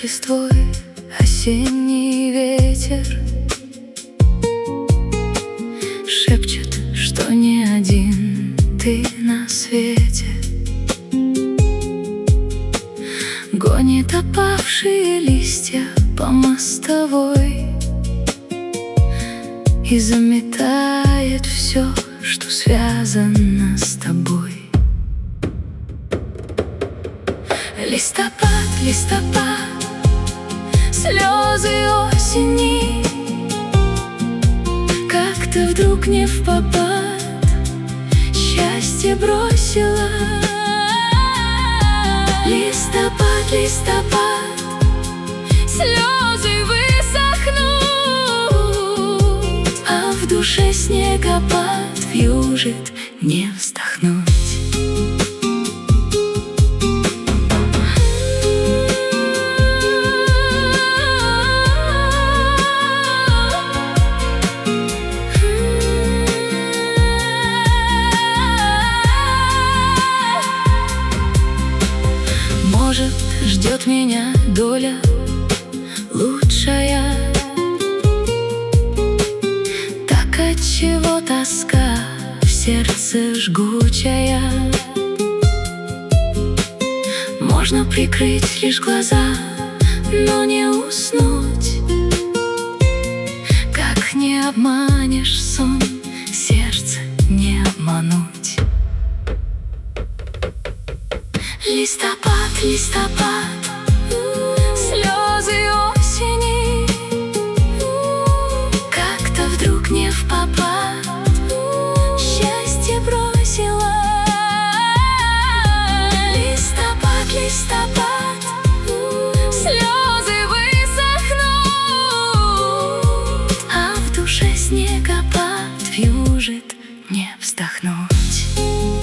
листвой осенний ветер шепчет, что не один ты на свете. Гонит опавшие листья по мостовой и заметает все, что связано с тобой. Листопад, листопад, слезы осени, как-то вдруг не впопад счастье бросила. Листопад, листопад, слезы высохнут, а в душе снегопад вьюжит, не вздохнуть. Может, ждет меня доля лучшая, так отчего тоска в сердце жгучая. Можно прикрыть лишь глаза, но не уснуть. Как не обманешь сон, сердце не обмануть. Листопад, листопад, слезы осени, как-то вдруг не впопад счастье бросила. Листопад, листопад, слезы высохнут, а в душе снегопад вьюжит, не вздохнуть.